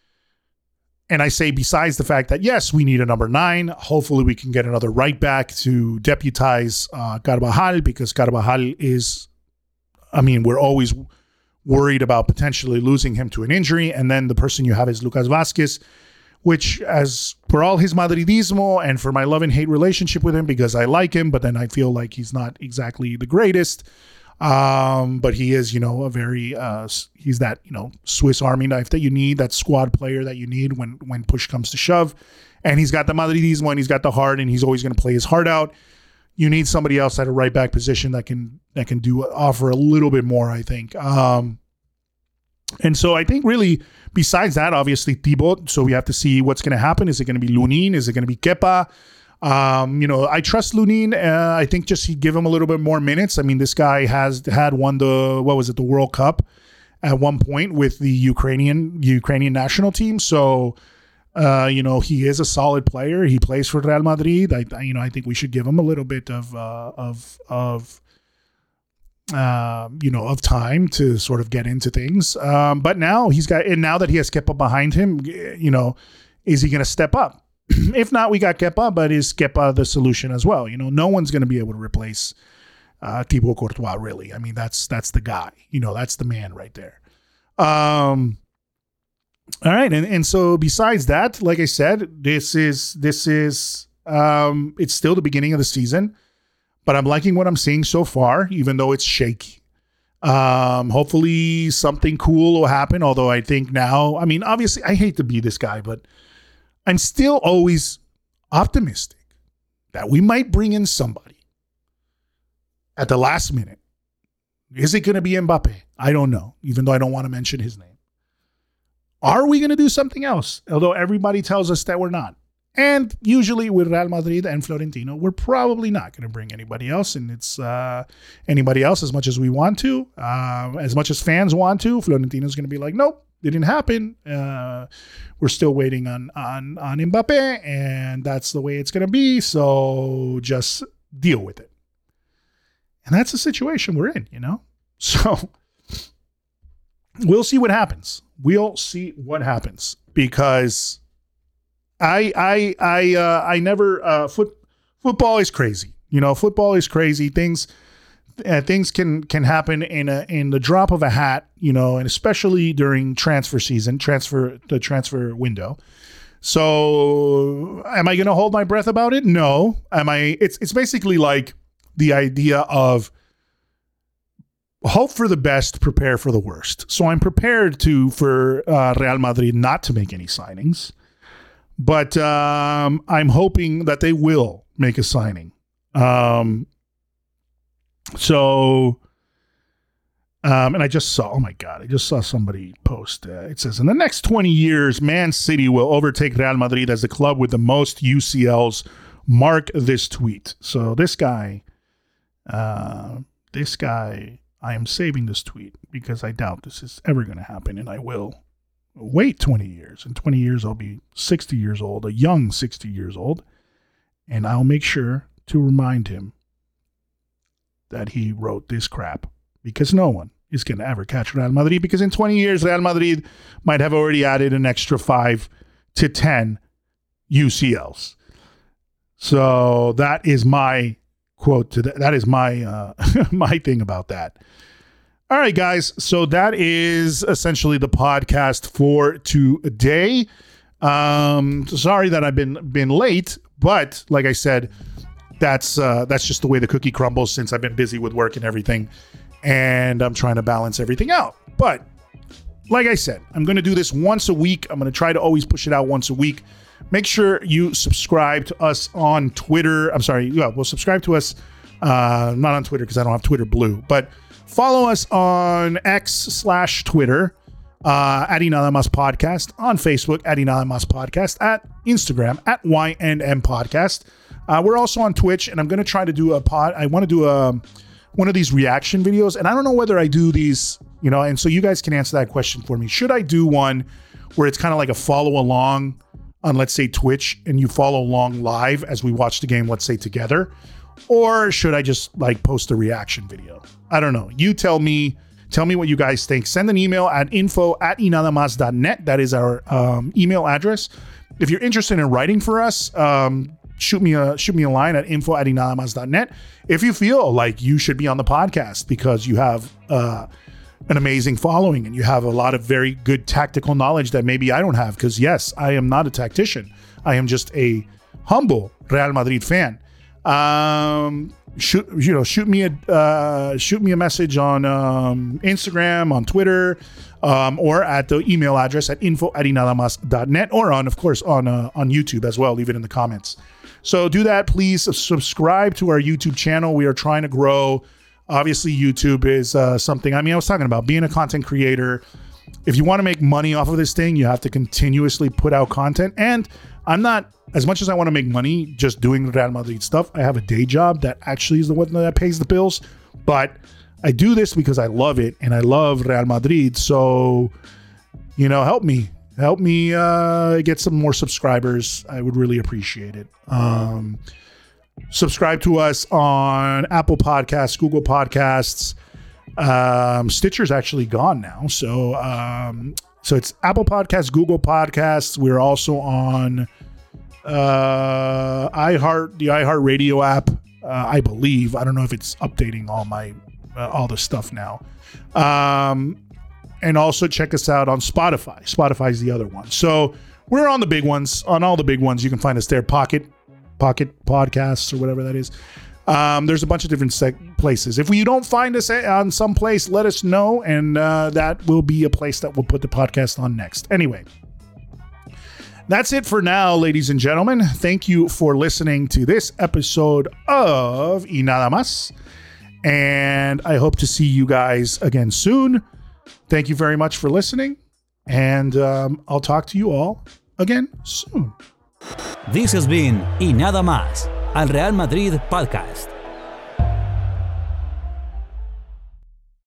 And I say, besides the fact that, yes, we need a number nine, hopefully we can get another right back to deputize uh, Carvajal, because Carvajal is, I mean, we're always worried about potentially losing him to an injury. And then the person you have is Lucas Vázquez, which, as for all his Madridismo and for my love and hate relationship with him, because I like him, but then I feel like he's not exactly the greatest. Um, but he is, you know, a very, uh, he's that, you know, Swiss Army knife that you need, that squad player that you need when, when push comes to shove. And he's got the Madridismo and he's got the heart, and he's always going to play his heart out. You need somebody else at a right back position that can, that can do, offer a little bit more, I think. Um, and so I think really, besides that, obviously Thibaut, so we have to see what's going to happen. Is it going to be Lunin? Is it going to be Kepa? Um, you know, I trust Lunin. Uh, I think just he'd give him a little bit more minutes. I mean, this guy has had won the, what was it, the World Cup at one point with the Ukrainian Ukrainian national team. So, uh, you know, he is a solid player. He plays for Real Madrid. I, I you know, I think we should give him a little bit of, uh, of, of, uh, you know, of time to sort of get into things. Um, but now he's got, and now that he has Kepa behind him, you know, is he going to step up? If not, we got Kepa, but is Kepa the solution as well? You know, no one's going to be able to replace uh, Thibaut Courtois, really. I mean, that's that's the guy. You know, that's the man right there. Um, all right, and, and so besides that, like I said, this is this is um, it's still the beginning of the season, but I'm liking what I'm seeing so far, even though it's shaky. Um, hopefully something cool will happen. Although I think now, I mean, obviously, I hate to be this guy, but I'm still always optimistic that we might bring in somebody at the last minute. Is it going to be Mbappe? I don't know, even though I don't want to mention his name. Are we going to do something else? Although everybody tells us that we're not. And usually with Real Madrid and Florentino, we're probably not going to bring anybody else. And it's uh, anybody else as much as we want to, uh, as much as fans want to. Florentino's going to be like, nope, didn't happen. Uh, we're still waiting on, on, on Mbappe, and that's the way it's going to be. So just deal with it. And that's the situation we're in, you know? So we'll see what happens. We'll see what happens because I I I uh, I never uh, foot football is crazy. You know, football is crazy. Things uh, things can can happen in a in the drop of a hat. You know, and especially during transfer season, transfer the transfer window. So, am I going to hold my breath about it? No. Am I? It's it's basically like the idea of hope for the best, prepare for the worst. So I'm prepared to for uh, Real Madrid not to make any signings. But um, I'm hoping that they will make a signing. Um, so, um, and I just saw, oh my God, I just saw somebody post. Uh, it says, in the next twenty years, Man City will overtake Real Madrid as the club with the most U C Ls. Mark this tweet. So this guy, uh, this guy, I am saving this tweet because I doubt this is ever going to happen, and I will wait twenty years. In twenty years, I'll be sixty years old, a young sixty years old, and I'll make sure to remind him that he wrote this crap because no one is going to ever catch Real Madrid because in twenty years, Real Madrid might have already added an extra five to ten U C Ls. So that is my quote to that. That is my uh, my thing about that. All right, guys. So that is essentially the podcast for today. Um, sorry that I've been been late, but like I said, that's uh, that's just the way the cookie crumbles since I've been busy with work and everything, and I'm trying to balance everything out. But like I said, I'm going to do this once a week. I'm going to try to always push it out once a week. Make sure you subscribe to us on Twitter. I'm sorry. Yeah, well, subscribe to us. Uh, not on Twitter because I don't have Twitter Blue, but follow us on X slash Twitter uh, at Inadamas Podcast, on Facebook at Inadamas Podcast, at Instagram at Y N M Podcast. Uh, we're also on Twitch, and I'm going to try to do a pod. I want to do a one of these reaction videos, and I don't know whether I do these, you know, and so you guys can answer that question for me. Should I do one where it's kind of like a follow along on, let's say, Twitch, and you follow along live as we watch the game, let's say, together? Or should I just like post a reaction video? I don't know. You tell me. Tell me what you guys think. Send an email at info at inadamas dot net. That is our um, email address. If you're interested in writing for us, um, shoot me a shoot me a line at info at inadamas dot net. If you feel like you should be on the podcast because you have uh, an amazing following and you have a lot of very good tactical knowledge that maybe I don't have, because yes, I am not a tactician. I am just a humble Real Madrid fan. Um, shoot, you know, shoot me a uh, shoot me a message on um, Instagram, on Twitter, um, or at the email address at info at inadamas dot net, or on, of course, on uh, on YouTube as well. Leave it in the comments. So do that, please. Subscribe to our YouTube channel. We are trying to grow. Obviously, YouTube is uh, something. I mean, I was talking about being a content creator. If you want to make money off of this thing, you have to continuously put out content. And I'm not, as much as I want to make money just doing Real Madrid stuff, I have a day job that actually is the one that pays the bills. But I do this because I love it and I love Real Madrid. So, you know, help me. Help me uh, get some more subscribers. I would really appreciate it. Um, subscribe to us on Apple Podcasts, Google Podcasts. Um, Stitcher's actually gone now. So, um, so it's Apple Podcasts, Google Podcasts. We're also on uh, iHeart, the iHeart Radio app. uh, I believe. I don't know if it's updating all my uh, all the stuff now. Um, and also check us out on Spotify. Spotify is the other one. So we're on the big ones, on all the big ones. You can find us there. Pocket, Pocket Podcasts or whatever that is. Um, there's a bunch of different sec- places. If you don't find us on some place, let us know, and uh, that will be a place that we'll put the podcast on next. Anyway, that's it for now, ladies and gentlemen. Thank you for listening to this episode of Y Nada Más, and I hope to see you guys again soon. Thank you very much for listening, and um, I'll talk to you all again soon. This has been Y Nada Más, al Real Madrid Podcast.